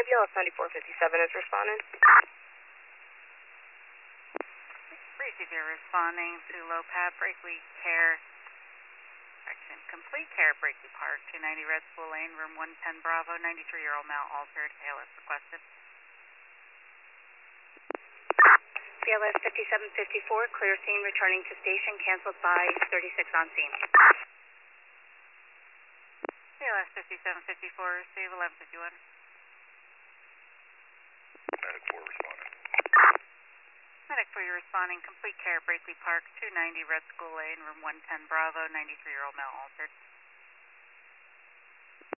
BLS 9457 is responding. Receive your responding to low pad, Brakely Care, Complete Care, Brakely Park, 290 Red School Lane, room 110 Bravo, 93-year-old male altered, ALS requested. BLS 5754, clear scene, returning to station, canceled by 36 on scene. BLS 5754, receive 1151. Medic 4 responding. Medic 4, you're responding, Complete Care, Brakely Park, 290 Red School Lane, room 110 Bravo, 93-year-old male altered.